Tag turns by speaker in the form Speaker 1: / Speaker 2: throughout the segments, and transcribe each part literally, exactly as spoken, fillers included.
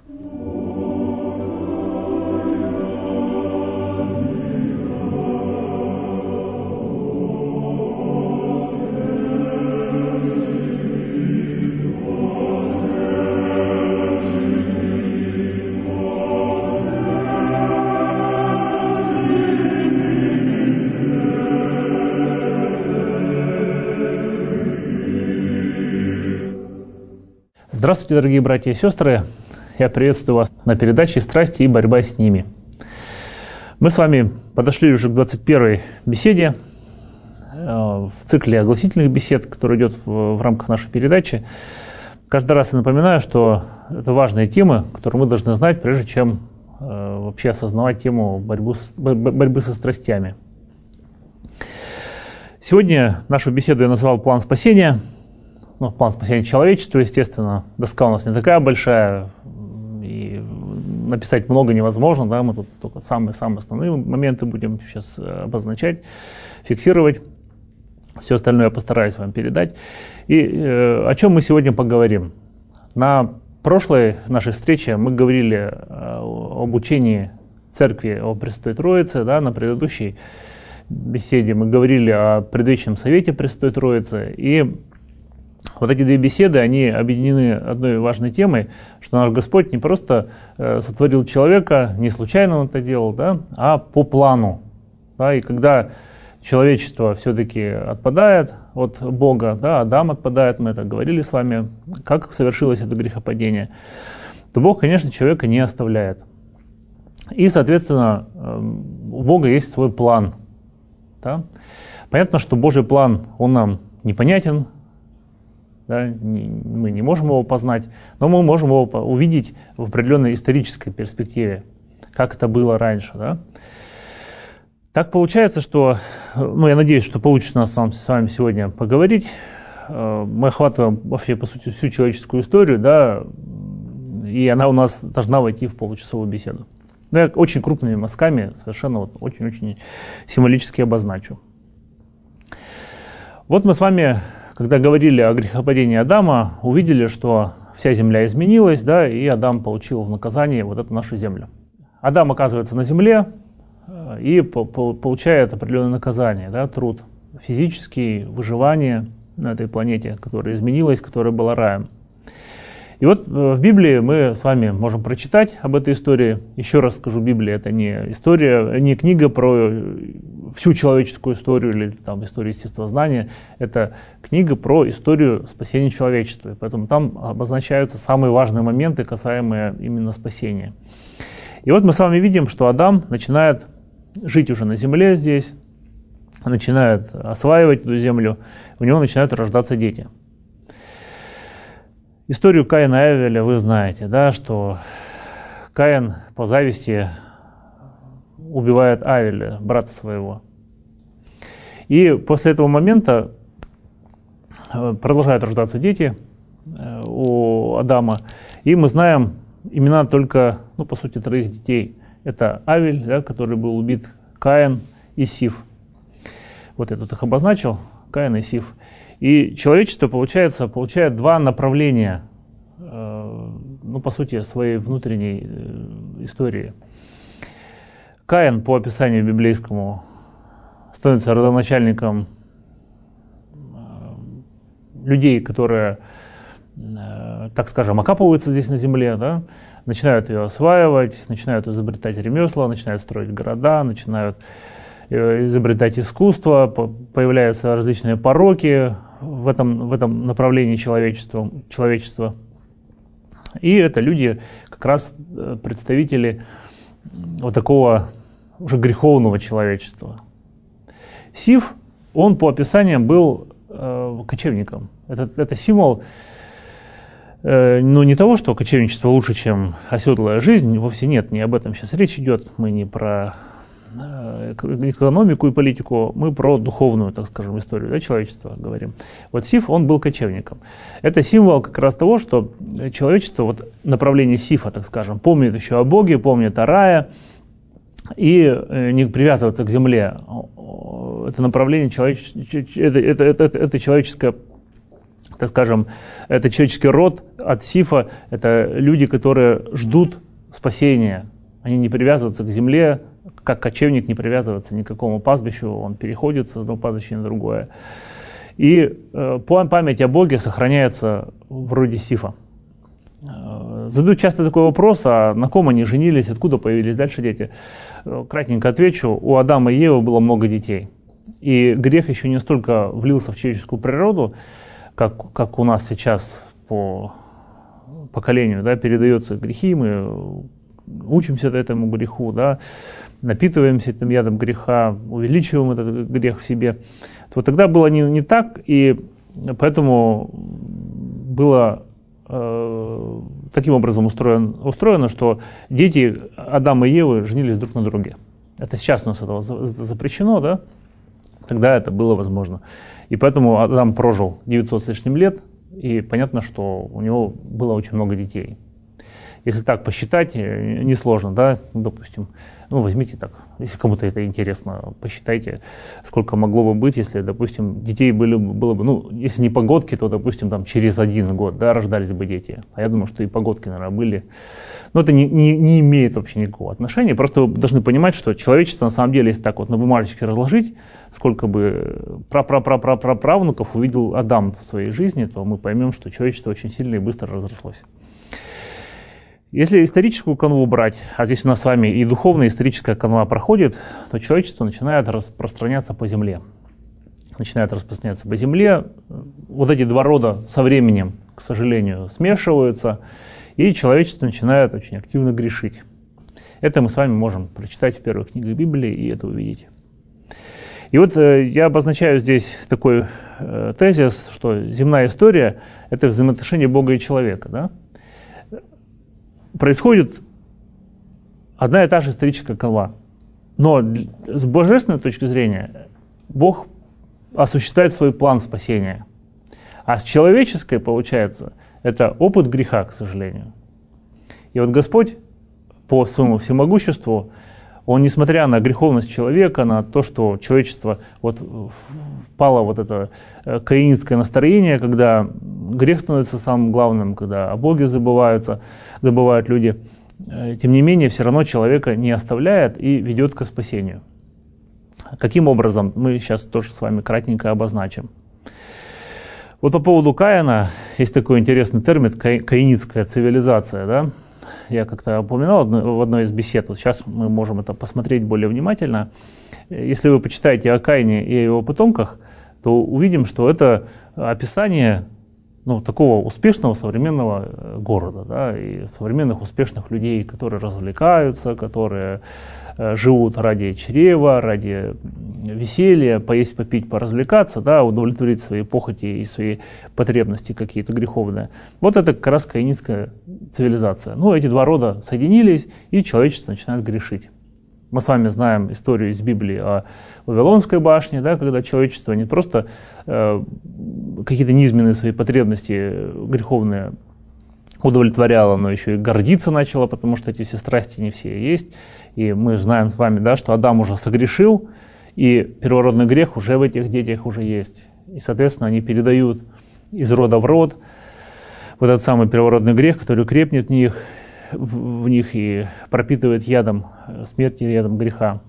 Speaker 1: Здравствуйте, дорогие братья и сестры! Я приветствую вас на передаче «Страсти и борьба с ними». Мы с вами подошли уже к двадцать первой беседе в цикле огласительных бесед, который идет в, в рамках нашей передачи. Каждый раз я напоминаю, что это важные темы, которые мы должны знать, прежде чем э, вообще осознавать тему борьбы, с, борьбы со страстями. Сегодня нашу беседу я назвал «План спасения». Ну, план спасения человечества, естественно. Доска у нас не такая большая, и написать много невозможно, да, мы тут только самые-самые основные моменты будем сейчас обозначать, фиксировать. Все остальное я постараюсь вам передать. И э, о чем мы сегодня поговорим? На прошлой нашей встрече мы говорили об учении Церкви о Пресвятой Троице, да, на предыдущей беседе мы говорили о предвечном совете Пресвятой Троицы, и вот эти две беседы, они объединены одной важной темой, что наш Господь не просто э, сотворил человека, не случайно он это делал, да, а по плану. Да, и когда человечество все-таки отпадает от Бога, да, Адам отпадает, мы это говорили с вами, как совершилось это грехопадение, то Бог, конечно, человека не оставляет. И, соответственно, э, у Бога есть свой план. Да. Понятно, что Божий план, он нам непонятен, да, мы не можем его познать, но мы можем его увидеть в определенной исторической перспективе, как это было раньше. Да. Так получается, что, ну, я надеюсь, что получится нас с вами сегодня поговорить. Мы охватываем вообще, по сути, всю человеческую историю, да, и она у нас должна войти в получасовую беседу. Да, я очень крупными мазками, совершенно вот очень-очень символически обозначу. Вот мы с вами, когда говорили о грехопадении Адама, увидели, что вся земля изменилась, да, и Адам получил в наказание вот эту нашу землю. Адам оказывается на земле и получает определенное наказание, да, труд физический, выживание на этой планете, которая изменилась, которая была раем. И вот в Библии мы с вами можем прочитать об этой истории. Еще раз скажу, Библия — это не история, не книга про всю человеческую историю или там историю естествознания. Это книга про историю спасения человечества. И поэтому там обозначаются самые важные моменты, касаемые именно спасения. И вот мы с вами видим, что Адам начинает жить уже на земле здесь, начинает осваивать эту землю, у него начинают рождаться дети. Историю Каина и Авеля вы знаете, да, что Каин по зависти убивает Авеля, брата своего. И после этого момента продолжают рождаться дети у Адама. И мы знаем имена только, ну, по сути, троих детей. Это Авель, да, который был убит, Каин и Сиф. Вот я тут их обозначил, Каин и Сиф. И человечество, получается, получает два направления, э, ну, по сути, своей внутренней э, истории. Каин, по описанию библейскому, становится родоначальником э, людей, которые, э, так скажем, окапываются здесь на земле, да, начинают ее осваивать, начинают изобретать ремесла, начинают строить города, начинают изобретать искусство, появляются различные пороки в этом, в этом направлении человечества, человечества. И это люди, как раз представители вот такого уже греховного человечества. Сиф, он по описаниям был э, кочевником. Это, это символ, э, ну, не того, что кочевничество лучше, чем оседлая жизнь, вовсе нет, не об этом сейчас речь идет, мы не про экономику и политику, мы про духовную, так скажем, историю, да, человечества говорим. Вот Сиф, он был кочевником. Это символ как раз того, что человечество, вот направление Сифа, так скажем, помнит еще о Боге, помнит о рае, и не привязываться к земле. Это направление, человеч... это, это, это, это человеческое, так скажем, это человеческий род от Сифа, это люди, которые ждут спасения. Они не привязываются к земле, как кочевник не привязывается ни к какому пастбищу, он переходит с одного пастбища на другое. И э, память о Боге сохраняется в роде Сифа. Э, задают часто такой вопрос, а на ком они женились, откуда появились дальше дети. Э, кратенько отвечу, у Адама и Евы было много детей. И грех еще не столько влился в человеческую природу, как, как у нас сейчас по поколению, да, передаются грехи, мы учимся этому греху, да, напитываемся этим ядом греха, увеличиваем этот грех в себе. Вот тогда было не, не так, и поэтому было э, таким образом устроено, устроено, что дети Адама и Евы женились друг на друге. Это сейчас у нас этого запрещено, да? Тогда это было возможно. И поэтому Адам прожил девятьсот с лишним лет, и понятно, что у него было очень много детей. Если так посчитать, несложно, да, допустим, ну, возьмите так, если кому-то это интересно, посчитайте, сколько могло бы быть, если, допустим, детей были, было бы, ну, если не погодки, то, допустим, там через один год, да, рождались бы дети. А я думаю, что и погодки, наверное, были. Но это не, не, не имеет вообще никакого отношения, просто вы должны понимать, что человечество, на самом деле, если так вот на бумажечке разложить, сколько бы пра-пра-пра-пра-правнуков увидел Адам в своей жизни, то мы поймем, что человечество очень сильно и быстро разрослось. Если историческую канву брать, а здесь у нас с вами и духовная, и историческая канва проходит, то человечество начинает распространяться по земле. Начинает распространяться по земле. Вот эти два рода со временем, к сожалению, смешиваются, и человечество начинает очень активно грешить. Это мы с вами можем прочитать в первых книгах Библии и это увидеть. И вот э, я обозначаю здесь такой э, тезис, что земная история – это взаимоотношение Бога и человека, да? Происходит одна и та же историческая канва. Но с божественной точки зрения Бог осуществляет свой план спасения. А с человеческой, получается, это опыт греха, к сожалению. И вот Господь по своему всемогуществу, Он, несмотря на греховность человека, на то, что человечество вот впало в вот это каинское настроение, когда грех становится самым главным, когда о Боге забываются, забывают люди, тем не менее, все равно человека не оставляет и ведет к спасению. Каким образом? Мы сейчас тоже с вами кратенько обозначим. Вот по поводу Каина есть такой интересный термин «каинитская цивилизация». Да? Я как-то упоминал в одной из бесед, вот сейчас мы можем это посмотреть более внимательно. Если вы почитаете о Каине и о его потомках, то увидим, что это описание ну, такого успешного современного города, да, и современных успешных людей, которые развлекаются, которые э, живут ради чрева, ради веселья, поесть, попить, поразвлекаться, да, удовлетворить свои похоти и свои потребности какие-то греховные. Вот это как раз каинитская цивилизация. Ну, эти два рода соединились, и человечество начинает грешить. Мы с вами знаем историю из Библии о Вавилонской башне, да, когда человечество не просто э, какие-то низменные свои потребности греховные удовлетворяло, но еще и гордиться начало, потому что эти все страсти не все есть. И мы знаем с вами, да, что Адам уже согрешил, и первородный грех уже в этих детях уже есть. И, соответственно, они передают из рода в род вот этот самый первородный грех, который крепнет в них, в них и пропитывает ядом смерти, ядом греха.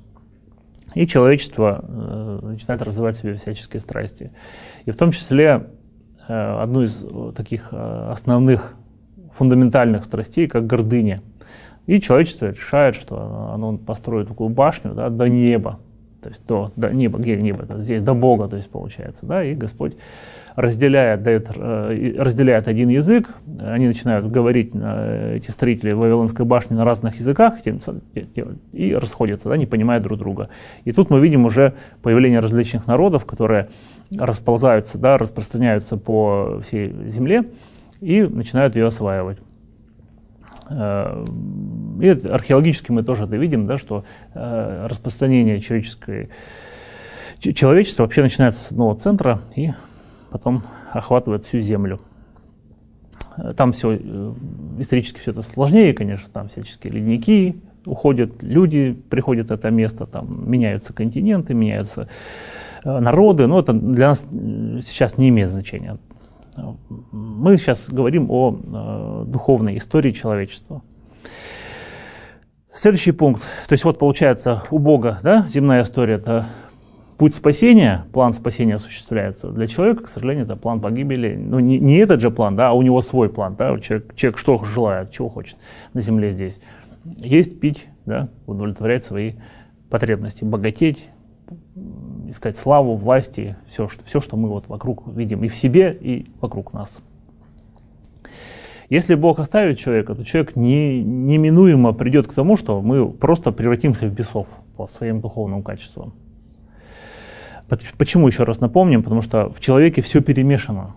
Speaker 1: И человечество э, начинает развивать в себе всяческие страсти. И в том числе э, одну из таких э, основных фундаментальных страстей, как гордыня. И человечество решает, что оно построит такую башню, да, до неба. То есть до, до неба, где небо? Здесь до Бога, то есть получается. Да, и Господь разделяет, дает, разделяет один язык, они начинают говорить, эти строители Вавилонской башни, на разных языках и расходятся, да, не понимая друг друга. И тут мы видим уже появление различных народов, которые расползаются, да, распространяются по всей земле и начинают ее осваивать. И археологически мы тоже это видим, да, что распространение человеческой, человечества вообще начинается с одного центра и потом охватывает всю землю. Там все исторически все это сложнее, конечно, там всяческие ледники уходят, люди приходят в это место, там меняются континенты, меняются народы, но это для нас сейчас не имеет значения. Мы сейчас говорим о э, духовной истории человечества. Следующий пункт. То есть вот получается у Бога, да, земная история – это путь спасения, план спасения осуществляется. Для человека, к сожалению, это план погибели. Ну, не, не этот же план, да, а у него свой план. Да, человек, человек что желает, чего хочет на земле здесь. Есть, пить, да, удовлетворять свои потребности, богатеть, искать славу, власти, все, что, все, что мы вот вокруг видим и в себе, и вокруг нас. Если Бог оставит человека, то человек не, неминуемо придет к тому, что мы просто превратимся в бесов по своим духовным качествам. Почему, еще раз напомним? Потому что в человеке все перемешано.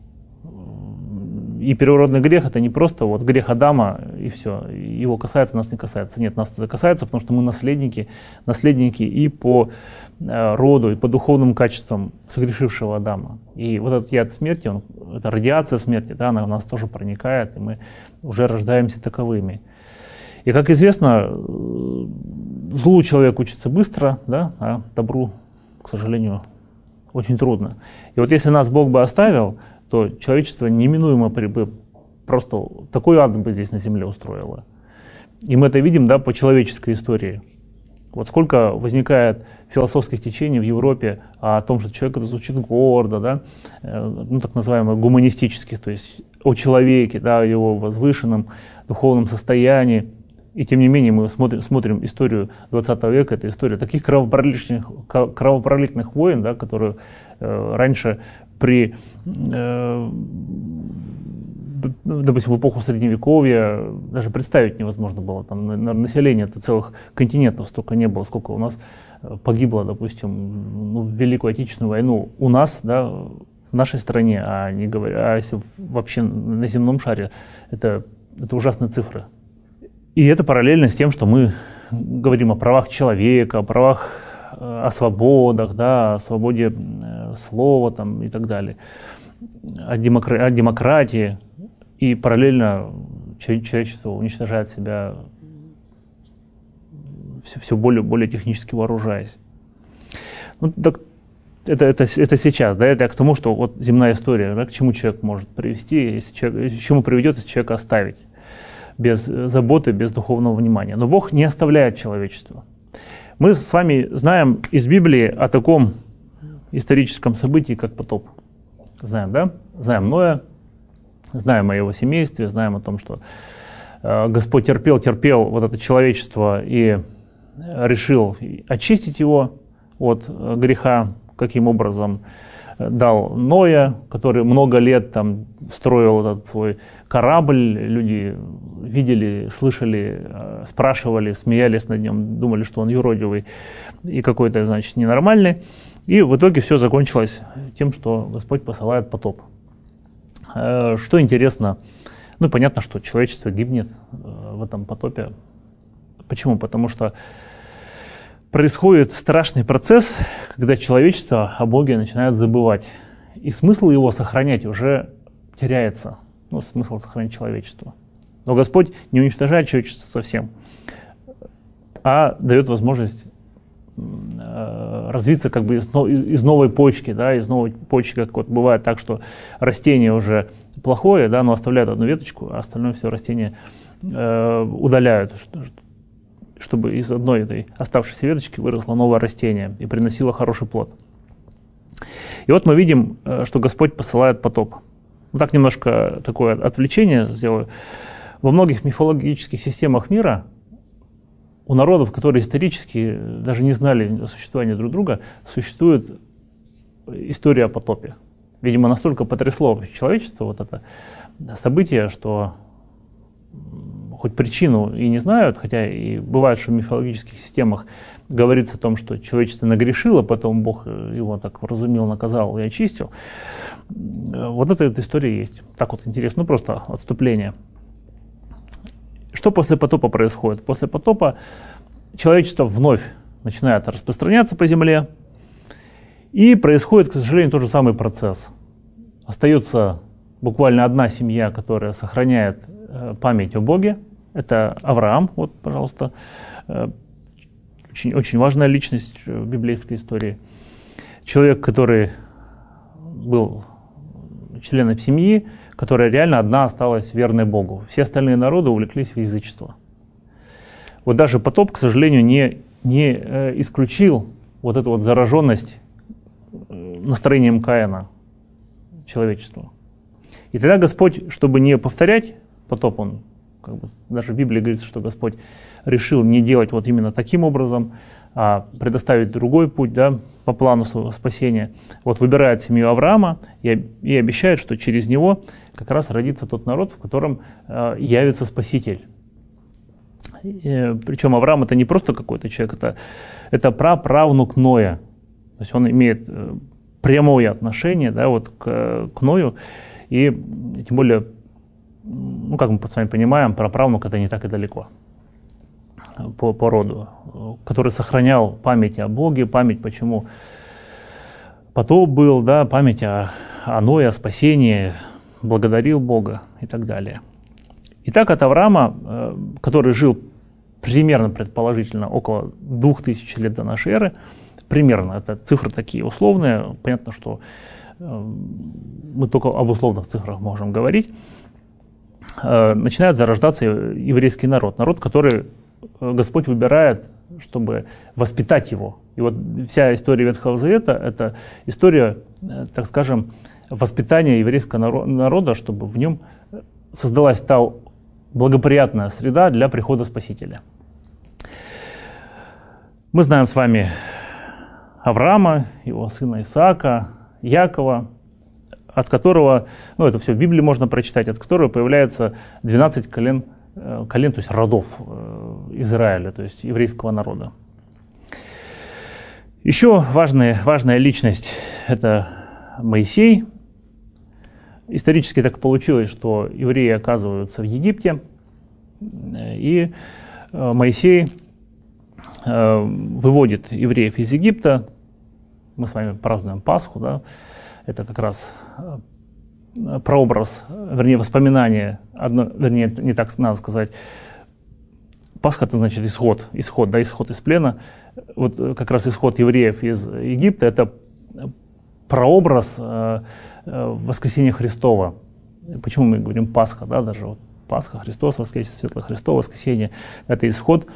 Speaker 1: И первородный грех – это не просто вот грех Адама, и все, его касается, нас не касается. Нет, нас это касается, потому что мы наследники, наследники и по э, роду, и по духовным качествам согрешившего Адама. И вот этот яд смерти, он, это радиация смерти, да, она в нас тоже проникает, и мы уже рождаемся таковыми. И, как известно, злу человек учится быстро, да, а добру, к сожалению, очень трудно. И вот если нас Бог бы оставил, то человечество неминуемо бы просто такой ад бы здесь на земле устроило. И мы это видим, да, по человеческой истории. Вот сколько возникает философских течений в Европе о том, что человек это звучит гордо, да, ну, так называемых гуманистических, то есть о человеке, да, о его возвышенном духовном состоянии. И тем не менее мы смотрим, смотрим историю двадцатого века, это история таких кровопролитных, кровопролитных войн, да, которые э, раньше при, э, допустим, в эпоху Средневековья даже представить невозможно было. Там на, на население целых континентов столько не было, сколько у нас погибло, допустим, ну, в Великую Отечественную войну у нас, да, в нашей стране, а не говоря, а если вообще на земном шаре, это, это ужасные цифры. И это параллельно с тем, что мы говорим о правах человека, о правах, о свободах, да, о свободе слова там, и так далее, о, демокра- о демократии. И параллельно человечество уничтожает себя, все, все более, более технически вооружаясь. Ну, так, это, это, это сейчас, да, это к тому, что вот земная история, да, к чему человек может привести, если человек, к чему приведет, если человека оставить без заботы, без духовного внимания. Но Бог не оставляет человечество. Мы с вами знаем из Библии о таком историческом событии, как потоп. Знаем, да? Знаем Ноя, знаем о его семействе, знаем о том, что э, Господь терпел, терпел вот это человечество и решил очистить его от э, греха. Каким образом? Дал Ноя, который много лет там строил этот свой корабль, люди видели, слышали, спрашивали, смеялись над ним, думали, что он юродивый и какой-то, значит, ненормальный. И в итоге все закончилось тем, что Господь посылает потоп. Что интересно, ну понятно, что человечество гибнет в этом потопе. Почему? Потому что происходит страшный процесс, когда человечество о Боге начинает забывать. И смысл его сохранять уже теряется. Ну, смысл сохранять человечество. Но Господь не уничтожает человечество совсем, а дает возможность э, развиться как бы из, из новой почки. Да, из новой почки, как вот бывает так, что растение уже плохое, да, но оставляют одну веточку, а остальное все растения э, удаляют, чтобы из одной этой оставшейся веточки выросло новое растение и приносило хороший плод. И вот мы видим, что Господь посылает потоп. Вот так немножко такое отвлечение сделаю. Во многих мифологических системах мира у народов, которые исторически даже не знали о существовании друг друга, существует история о потопе. Видимо, настолько потрясло человечество вот это событие, что хоть причину и не знают, хотя и бывает, что в мифологических системах говорится о том, что человечество нагрешило, потом Бог его так вразумил, наказал и очистил. Вот эта, эта история есть. Так вот интересно, ну просто отступление. Что после потопа происходит? После потопа человечество вновь начинает распространяться по земле, и происходит, к сожалению, тот же самый процесс. Остается буквально одна семья, которая сохраняет память о Боге. Это Авраам, вот, пожалуйста, очень, очень важная личность в библейской истории. Человек, который был членов семьи, которая реально одна осталась верной Богу. Все остальные народы увлеклись в язычество. Вот даже потоп, к сожалению, не, не э, исключил вот эту вот зараженность настроением Каина человечеству. И тогда Господь, чтобы не повторять потоп, он, как бы, даже в Библии говорится, что Господь решил не делать вот именно таким образом, а предоставить другой путь, да, по плану своего спасения. Вот выбирает семью Авраама и, и обещает, что через него как раз родится тот народ, в котором э, явится Спаситель. И, причем Авраам это не просто какой-то человек, это, это праправнук Ноя. То есть он имеет э, прямое отношение, да, вот к, к Ною. И тем более, ну, как мы с вами понимаем, праправнук это не так и далеко по, по роду, который сохранял память о Боге, память, почему потоп был, да, память о, о Ное, о спасении, благодарил Бога и так далее. Итак, от Авраама, который жил примерно, предположительно, около двух тысяч лет до нашей эры, примерно, это цифры такие условные, понятно, что мы только об условных цифрах можем говорить, начинает зарождаться еврейский народ, народ, который Господь выбирает, чтобы воспитать его. И вот вся история Ветхого Завета – это история, так скажем, воспитания еврейского народа, чтобы в нем создалась та благоприятная среда для прихода Спасителя. Мы знаем с вами Авраама, его сына Исаака, Якова, от которого, ну это все в Библии можно прочитать, от которого появляется двенадцать колен, колен, то есть родов Израиля, то есть еврейского народа. Еще важная, важная личность – это Моисей. Исторически так получилось, что евреи оказываются в Египте, и Моисей выводит евреев из Египта. Мы с вами празднуем Пасху, да? Это как раз прообраз, вернее, воспоминание, одно, вернее, не так надо сказать. Пасха — это значит исход, исход, да, исход из плена. Вот как раз исход евреев из Египта — это прообраз э, воскресения Христова. Почему мы говорим Пасха, да, даже вот Пасха, Христос воскресе, Светлое Христово воскресение — это исход,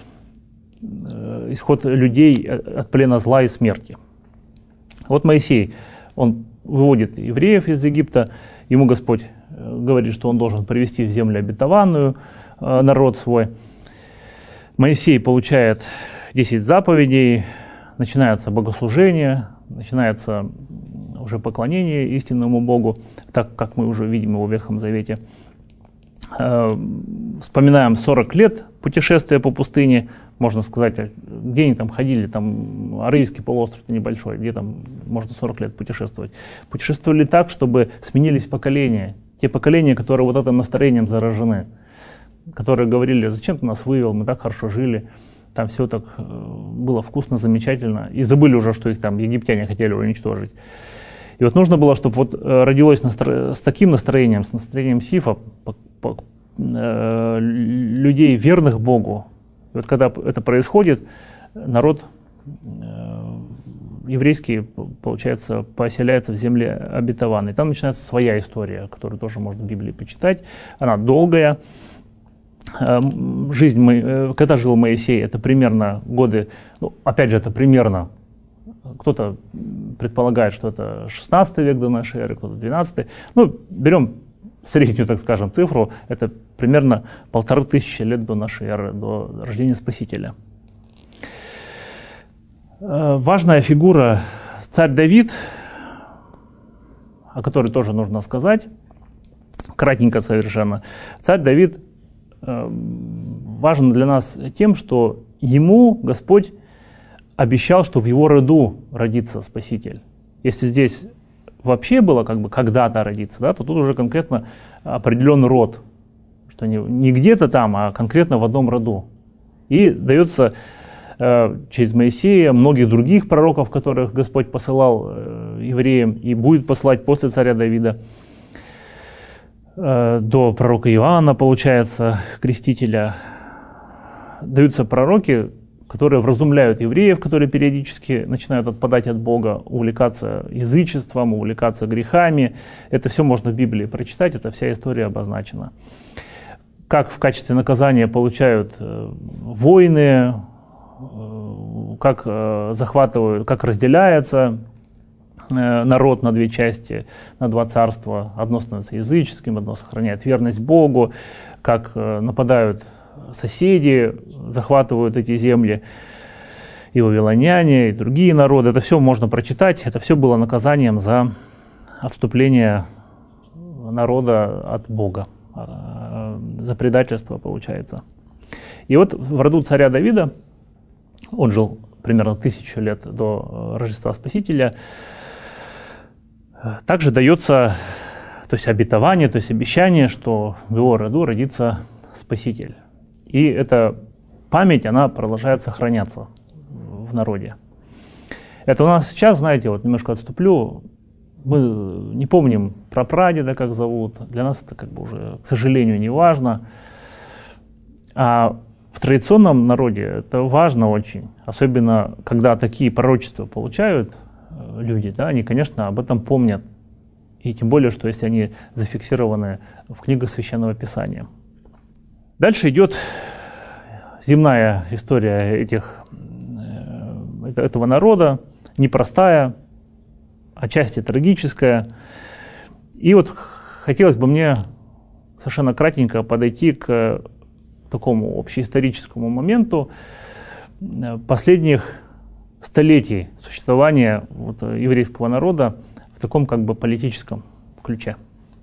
Speaker 1: э, исход людей от плена зла и смерти. Вот Моисей, он выводит евреев из Египта, ему Господь говорит, что он должен привести в землю обетованную э, народ свой. Моисей получает десять заповедей, начинается богослужение, начинается уже поклонение истинному Богу, так как мы уже видим его в Ветхом Завете. Э, вспоминаем сорок лет путешествия по пустыне, можно сказать, где они там ходили, там Аравийский полуостров небольшой, где там можно сорок лет путешествовать. Путешествовали так, чтобы сменились поколения, те поколения, которые вот этим настроением заражены, которые говорили: зачем ты нас вывел, мы так хорошо жили, там все так было вкусно, замечательно, и забыли уже, что их там египтяне хотели уничтожить. И вот нужно было, чтобы вот родилось настро... с таким настроением, с настроением Сифа, по, по, э, людей, верных Богу. И вот когда это происходит, народ э, еврейский, получается, поселяется в земле обетованной. Там начинается своя история, которую тоже можно в Библии почитать. Она долгая. Э, жизнь, э, когда жил Моисей, это примерно годы, ну, опять же, это примерно. Кто-то предполагает, что это шестнадцатый век до нашей эры, кто-то двенадцатый. Ну, берем среднюю, так скажем, цифру, это примерно полторы тысячи лет до нашей эры, до рождения Спасителя. Важная фигура царь Давид, о которой тоже нужно сказать, кратенько совершенно. Царь Давид важен для нас тем, что ему Господь обещал, что в его роду родится Спаситель. Если здесь вообще было как бы когда-то родиться, да, то тут уже конкретно определен род, что не, не где-то там, а конкретно в одном роду. И дается э, через Моисея, многих других пророков, которых Господь посылал э, евреям и будет посылать после царя Давида, э, до пророка Иоанна, получается, крестителя, даются пророки, которые вразумляют евреев, которые периодически начинают отпадать от Бога, увлекаться язычеством, увлекаться грехами. Это все можно в Библии прочитать, эта вся история обозначена. Как в качестве наказания получают войны, как захватывают, как разделяется народ на две части, на два царства. Одно становится языческим, одно сохраняет верность Богу, как нападают соседи, захватывают эти земли, и вавилоняне, и другие народы. Это все можно прочитать. Это все было наказанием за отступление народа от Бога, за предательство, получается. И вот в роду царя Давида, он жил примерно тысячу лет до Рождества Спасителя, также дается, то есть обетование, то есть обещание, что в его роду родится Спаситель. И эта память, она продолжает сохраняться в народе. Это у нас сейчас, знаете, вот немножко отступлю, мы не помним про прадеда, как зовут, для нас это как бы уже, к сожалению, не важно. А в традиционном народе это важно очень, особенно когда такие пророчества получают люди, да, они, конечно, об этом помнят. И тем более, что если они зафиксированы в книгах Священного Писания. Дальше идет земная история этих, этого народа, непростая, отчасти трагическая. И вот хотелось бы мне совершенно кратенько подойти к такому общеисторическому моменту последних столетий существования вот еврейского народа в таком как бы политическом ключе,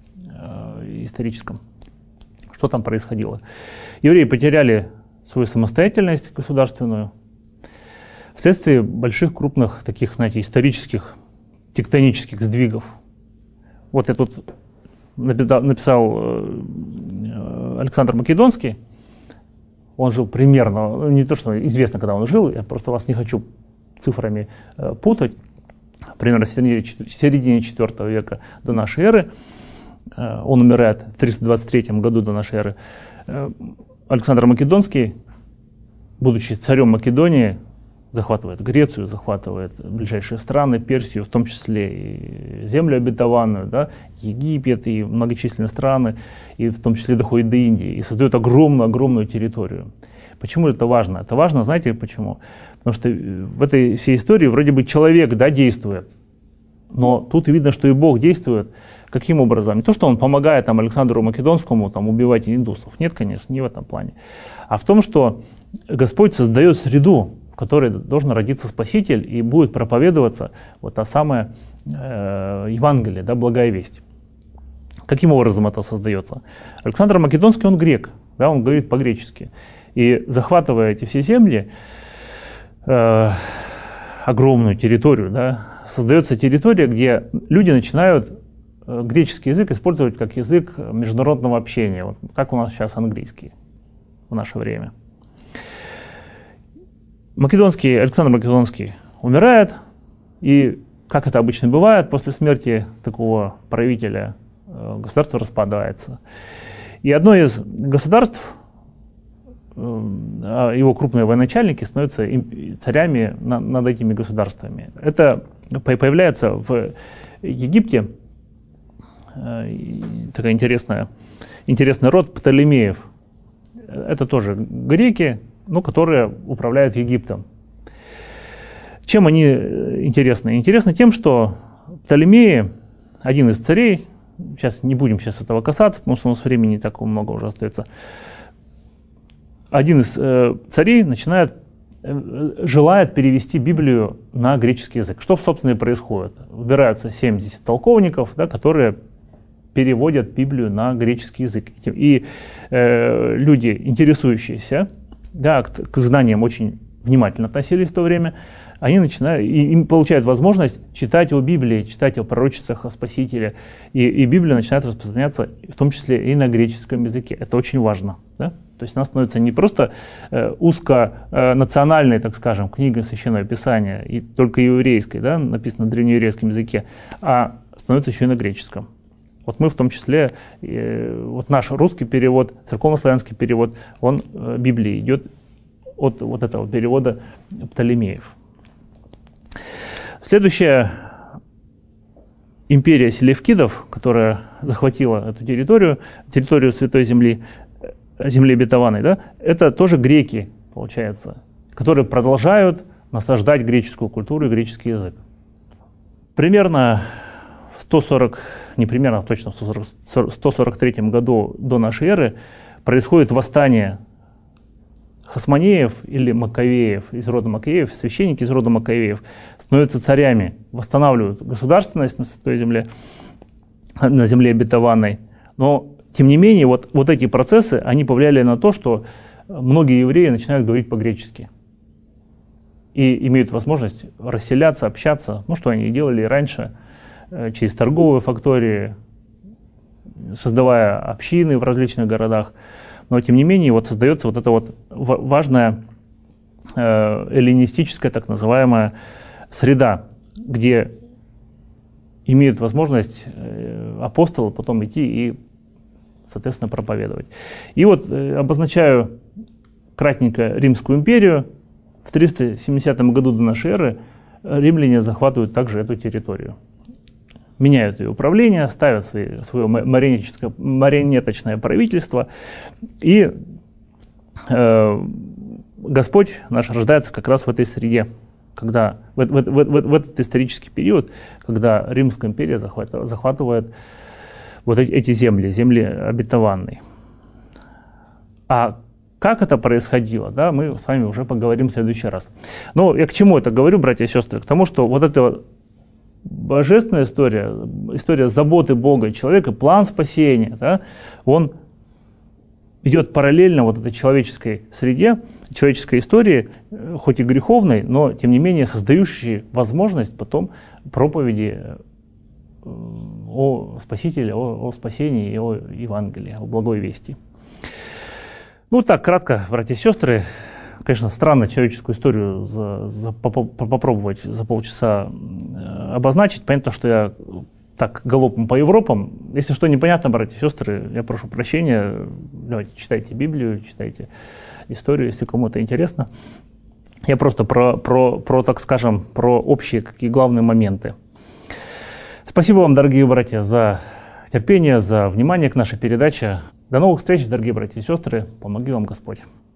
Speaker 1: э, историческом. Что там происходило? Евреи потеряли свою самостоятельность государственную вследствие больших, крупных таких, знаете, исторических, тектонических сдвигов. Вот я тут написал, написал Александр Македонский. Он жил примерно, не то что известно, когда он жил, я просто вас не хочу цифрами путать, примерно в середине, середине четвёртого века до нашей эры. Он умирает в триста двадцать третьем году до нашей эры. Александр Македонский, будучи царем Македонии, захватывает Грецию, захватывает ближайшие страны, Персию, в том числе и землю обетованную, да, Египет и многочисленные страны, и в том числе доходит до Индии, и создает огромную-огромную территорию. Почему это важно? Это важно, знаете почему? Потому что в этой всей истории вроде бы человек, да, действует, но тут видно, что и Бог действует. Каким образом? Не то, что он помогает там, Александру Македонскому там, убивать индусов. Нет, конечно, не в этом плане. А в том, что Господь создает среду, в которой должен родиться Спаситель и будет проповедоваться вот та самая э, Евангелие, да, благая весть. Каким образом это создается? Александр Македонский, он грек, да, он говорит по-гречески. И захватывая эти все земли, э, огромную территорию, да, создается территория, где люди начинают греческий язык использовать как язык международного общения, вот как у нас сейчас английский в наше время. Македонский, Александр Македонский умирает, и, как это обычно бывает, после смерти такого правителя государство распадается. И одно из государств, его крупные военачальники становятся царями над этими государствами. Это появляется в Египте такая интересная, интересный род Птолемеев. Это тоже греки, ну, которые управляют Египтом. Чем они интересны? Интересны тем, что Птолемеи, один из царей, сейчас не будем сейчас этого касаться, потому что у нас времени не так много уже остается, один из э, царей начинает, э, желает перевести Библию на греческий язык. Что, собственно, и происходит? Выбираются семьдесят толковников, да, которые переводят Библию на греческий язык. И э, люди, интересующиеся, да, к, к знаниям очень внимательно относились в то время, они начинают, и, им получают возможность читать о Библии, читать о пророчествах, о Спасителе. И, и Библия начинает распространяться в том числе и на греческом языке. Это очень важно. Да? То есть она становится не просто э, узконациональной, э, так скажем, книгой Священного Писания, и только еврейской, да, написано на древнееврейском языке, а становится еще и на греческом. Вот мы в том числе, э, вот наш русский перевод, церковнославянский перевод, он э, Библии идет от вот этого перевода Птолемеев. Следующая империя селевкидов, которая захватила эту территорию, территорию Святой Земли, земли обетованной, да, это тоже греки, получается, которые продолжают насаждать греческую культуру и греческий язык. Примерно в сто сорок, не примерно, а точно в сто сорок третьем году до нашей эры происходит восстание хасмонеев или Маковеев из рода Маковеев, священники из рода Маковеев становятся царями, восстанавливают государственность на Святой Земле, на земле обетованной. Но, тем не менее, вот, вот эти процессы, они повлияли на то, что многие евреи начинают говорить по-гречески и имеют возможность расселяться, общаться, ну, что они делали раньше, через торговые фактории, создавая общины в различных городах. Но, тем не менее, вот создается вот эта вот важная э, эллинистическая, так называемая, среда, где имеют возможность э, апостолы потом идти и, соответственно, проповедовать. И вот э, обозначаю кратенько Римскую империю. В триста семидесятом году до нашей эры римляне захватывают также эту территорию. Меняют ее управление, ставят свои, свое марионеточное правительство, и э, Господь наш рождается как раз в этой среде, когда, в, в, в, в, в этот исторический период, когда Римская империя захватывает, захватывает вот эти, эти земли, земли обетованные. А как это происходило, да, мы с вами уже поговорим в следующий раз. Но я к чему это говорю, братья и сестры? К тому, что вот это божественная история, история заботы Бога и человека, план спасения, да, он идет параллельно вот этой человеческой среде, человеческой истории, хоть и греховной, но тем не менее создающей возможность потом проповеди о Спасителе, о, о спасении и о Евангелии, о благой вести. Ну так, кратко, братья и сестры. Конечно, странно человеческую историю за, за, попробовать за полчаса обозначить. Понятно, что я так галопом по Европам. Если что непонятно, братья и сестры, я прошу прощения. Давайте читайте Библию, читайте историю, если кому-то интересно. Я просто про, про, про, так скажем, про общие какие главные моменты. Спасибо вам, дорогие братья, за терпение, за внимание к нашей передаче. До новых встреч, дорогие братья и сестры. Помоги вам Господь.